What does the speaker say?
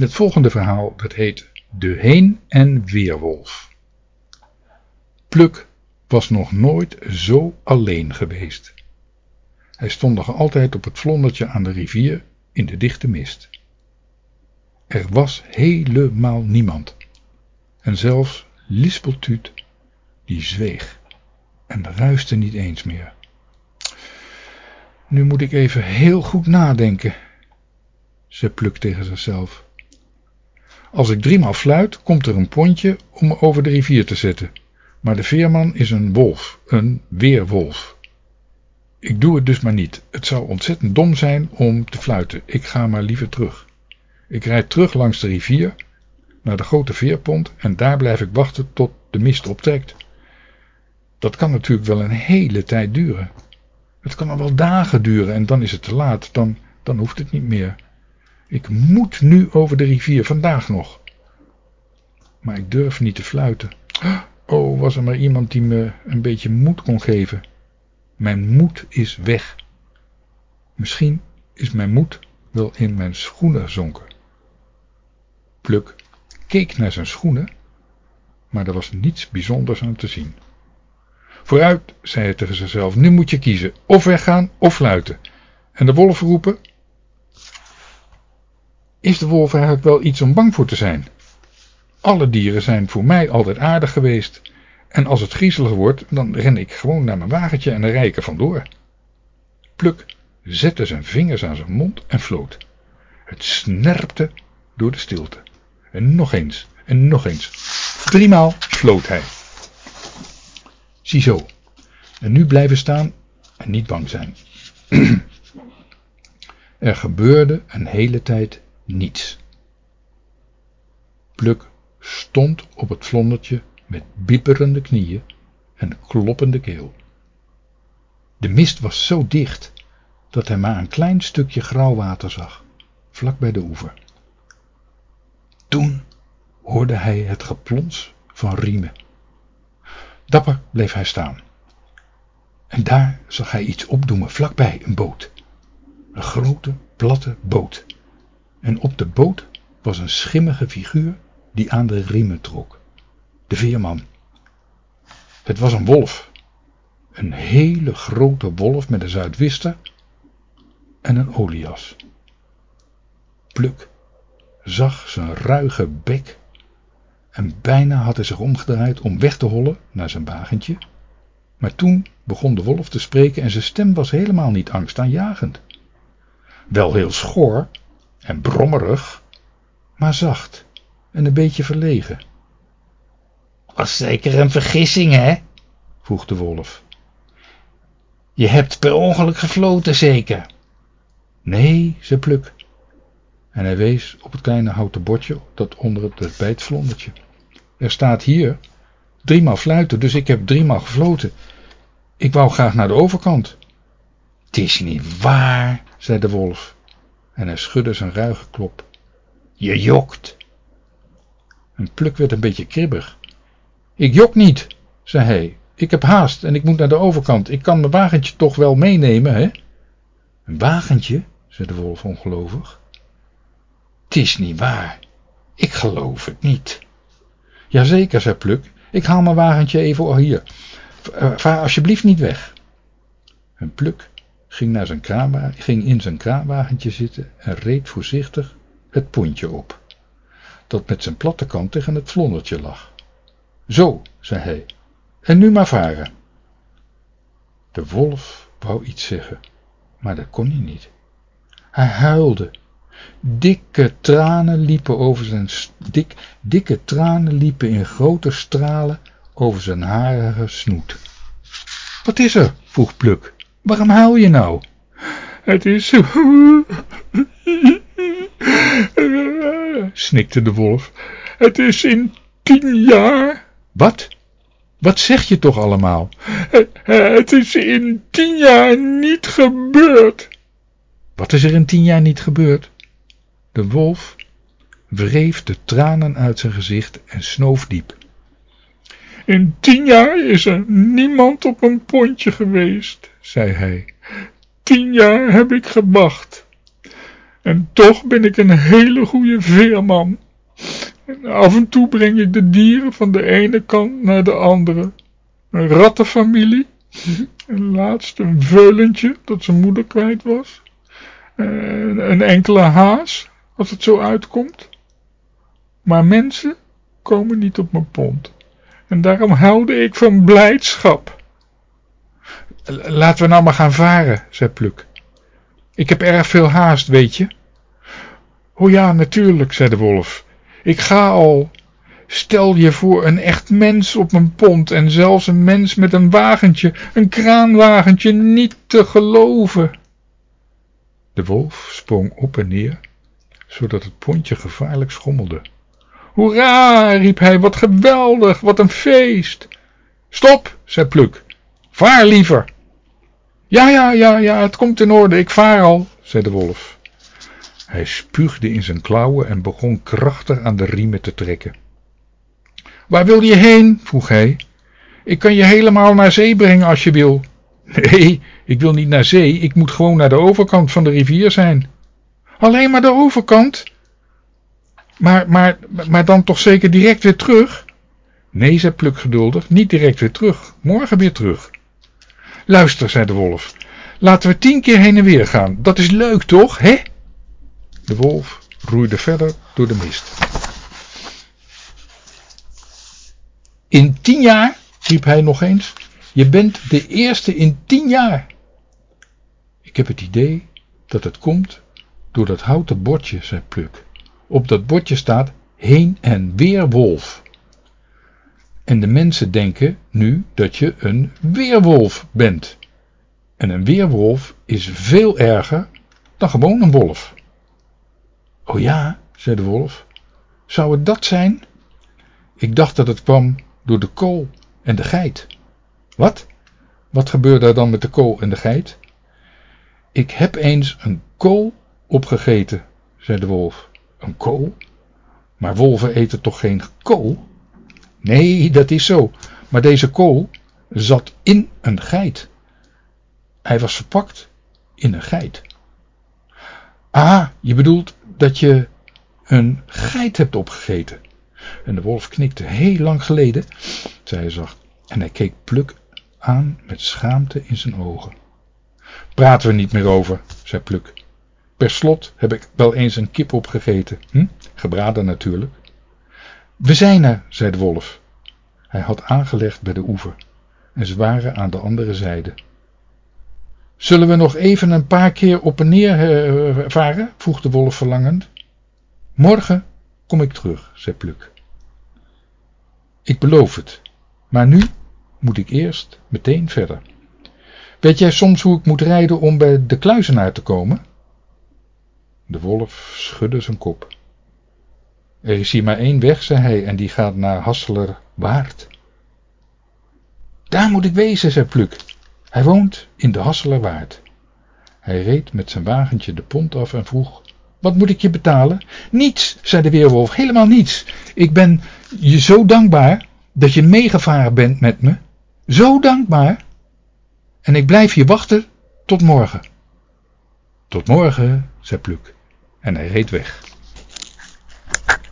Het volgende verhaal, dat heet De Heen- en Weerwolf. Pluk was nog nooit zo alleen geweest. Hij stond nog altijd op het vlondertje aan de rivier in de dichte mist. Er was helemaal niemand. En zelfs Lispeltuut, die zweeg en ruiste niet eens meer. Nu moet ik even heel goed nadenken, zei Pluk tegen zichzelf. Als ik 3 maal fluit, komt er een pontje om me over de rivier te zetten. Maar de veerman is een wolf, een weerwolf. Ik doe het dus maar niet. Het zou ontzettend dom zijn om te fluiten. Ik ga maar liever terug. Ik rijd terug langs de rivier naar de grote veerpont en daar blijf ik wachten tot de mist optrekt. Dat kan natuurlijk wel een hele tijd duren. Het kan al wel dagen duren en dan is het te laat. Dan hoeft het niet meer. Ik moet nu over de rivier, vandaag nog. Maar ik durf niet te fluiten. Oh, was er maar iemand die me een beetje moed kon geven. Mijn moed is weg. Misschien is mijn moed wel in mijn schoenen gezonken. Pluk keek naar zijn schoenen, maar er was niets bijzonders aan te zien. Vooruit, zei hij tegen zichzelf, nu moet je kiezen, of weggaan of fluiten. En de wolf roepen. Is de wolf eigenlijk wel iets om bang voor te zijn? Alle dieren zijn voor mij altijd aardig geweest. En als het griezelig wordt, dan ren ik gewoon naar mijn wagentje en dan rijd ik er vandoor. Pluk zette zijn vingers aan zijn mond en floot. Het snerpte door de stilte. En nog eens, en nog eens. 3 maal floot hij. Ziezo. En nu blijven staan en niet bang zijn. Er gebeurde een hele tijd niets. Pluk stond op het vlondertje met bibberende knieën en kloppende keel. De mist was zo dicht dat hij maar een klein stukje grauw water zag, vlak bij de oever. Toen hoorde hij het geplons van riemen. Dapper bleef hij staan. En daar zag hij iets opdoemen vlakbij, een boot. Een grote, platte boot. En op de boot was een schimmige figuur die aan de riemen trok. De veerman. Het was een wolf. Een hele grote wolf met een zuidwister en een oliejas. Pluk zag zijn ruige bek en bijna had hij zich omgedraaid om weg te hollen naar zijn wagentje. Maar toen begon de wolf te spreken en zijn stem was helemaal niet angstaanjagend. Wel heel schor en brommerig, maar zacht en een beetje verlegen. Was zeker een vergissing, hè? vroeg de wolf. Je hebt per ongeluk gefloten, zeker? Nee, zei Pluk. En hij wees op het kleine houten bordje dat onder het bij het vlondertje. Er staat hier 3 maal fluiten, dus ik heb 3 maal gefloten. Ik wou graag naar de overkant. Het is niet waar, zei de wolf. En hij schudde zijn ruige klop. Je jokt. En Pluk werd een beetje kribbig. Ik jok niet, zei hij. Ik heb haast en ik moet naar de overkant. Ik kan mijn wagentje toch wel meenemen, hè? Een wagentje, zei de wolf ongelovig. Het is niet waar. Ik geloof het niet. Jazeker, zei Pluk. Ik haal mijn wagentje even hier. Vaar alsjeblieft niet weg. En Pluk ging in zijn kraanwagentje zitten en reed voorzichtig het pontje op, dat met zijn platte kant tegen het vlondertje lag. Zo, zei hij, en nu maar varen. De wolf wou iets zeggen, maar dat kon hij niet. Hij huilde. Dikke tranen liepen in grote stralen over zijn harige snoet. Wat is er? vroeg Pluk. Waarom huil je nou? Het is snikte de wolf. Het is in 10 jaar. Wat? Wat zeg je toch allemaal? Het is in 10 jaar niet gebeurd. Wat is er in 10 jaar niet gebeurd? De wolf wreef de tranen uit zijn gezicht en snoof diep. In 10 jaar is er niemand op een pontje geweest, zei hij. 10 jaar heb ik gewacht. En toch ben ik een hele goede veerman. En af en toe breng ik de dieren van de ene kant naar de andere. Een rattenfamilie. En laatst een veulentje dat zijn moeder kwijt was. Een enkele haas, als het zo uitkomt. Maar mensen komen niet op mijn pond. En daarom huilde ik van blijdschap. Laten we nou maar gaan varen, zei Pluk. Ik heb erg veel haast, weet je. O ja, natuurlijk, zei de wolf. Ik ga al. Stel je voor een echt mens op mijn pond en zelfs een mens met een wagentje, een kraanwagentje, niet te geloven. De wolf sprong op en neer, zodat het pontje gevaarlijk schommelde. Hoera, riep hij, wat geweldig, wat een feest. Stop, zei Pluk. Vaar liever. Ja, het komt in orde, ik vaar al, zei de wolf. Hij spuugde in zijn klauwen en begon krachtig aan de riemen te trekken. Waar wil je heen? Vroeg hij. Ik kan je helemaal naar zee brengen als je wil. Nee, ik wil niet naar zee, ik moet gewoon naar de overkant van de rivier zijn. Alleen maar de overkant? Maar dan toch zeker direct weer terug? Nee, zei Pluk geduldig, niet direct weer terug, morgen weer terug. Luister, zei de wolf, laten we 10 keer heen en weer gaan, dat is leuk toch, hè? De wolf roeide verder door de mist. In 10 jaar, riep hij nog eens, je bent de eerste in 10 jaar. Ik heb het idee dat het komt door dat houten bordje, zei Pluk. Op dat bordje staat heen en weer wolf. En de mensen denken nu dat je een weerwolf bent. En een weerwolf is veel erger dan gewoon een wolf. O ja, zei de wolf. Zou het dat zijn? Ik dacht dat het kwam door de kool en de geit. Wat? Wat gebeurde er dan met de kool en de geit? Ik heb eens een kool opgegeten, zei de wolf. Een kool? Maar wolven eten toch geen kool? Nee, dat is zo. Maar deze kool zat in een geit. Hij was verpakt in een geit. Ah, je bedoelt dat je een geit hebt opgegeten. En de wolf knikte. Heel lang geleden, zei hij zacht. En hij keek Pluk aan met schaamte in zijn ogen. Praten we niet meer over, zei Pluk. Per slot heb ik wel eens een kip opgegeten. Gebraden natuurlijk. We zijn er, zei de wolf. Hij had aangelegd bij de oever. En ze waren aan de andere zijde. Zullen we nog even een paar keer op en neer varen? Vroeg de wolf verlangend. Morgen kom ik terug, zei Pluk. Ik beloof het. Maar nu moet ik eerst meteen verder. Weet jij soms hoe ik moet rijden om bij de kluizenaar te komen? De wolf schudde zijn kop. Er is hier maar 1 weg, zei hij, en die gaat naar Hasselerwaard. Daar moet ik wezen, zei Pluk. Hij woont in de Hasselerwaard. Hij reed met zijn wagentje de pont af en vroeg, wat moet ik je betalen? Niets, zei de weerwolf, helemaal niets. Ik ben je zo dankbaar dat je meegevaren bent met me. Zo dankbaar. En ik blijf hier wachten tot morgen. Tot morgen, zei Pluk. En hij reed weg.